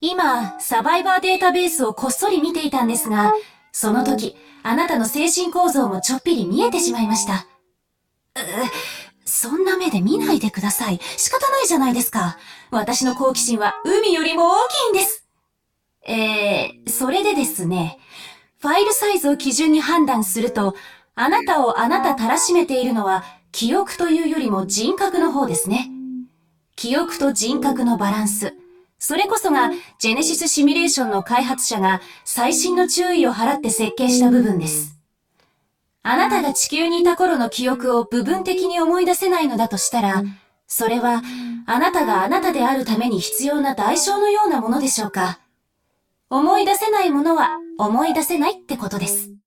今、サバイバーデータベースをこっそり見ていたんですが、その時、あなたの精神構造もちょっぴり見えてしまいました。そんな目で見ないでください。仕方ないじゃないですか。私の好奇心は海よりも大きいんです。それでですね、ファイルサイズを基準に判断すると、あなたをあなたたらしめているのは、記憶というよりも人格の方ですね。記憶と人格のバランス。それこそが、ジェネシスシミュレーションの開発者が細心の注意を払って設計した部分です。あなたが地球にいた頃の記憶を部分的に思い出せないのだとしたら、それは、あなたがあなたであるために必要な代償のようなものでしょうか。思い出せないものは思い出せないってことです。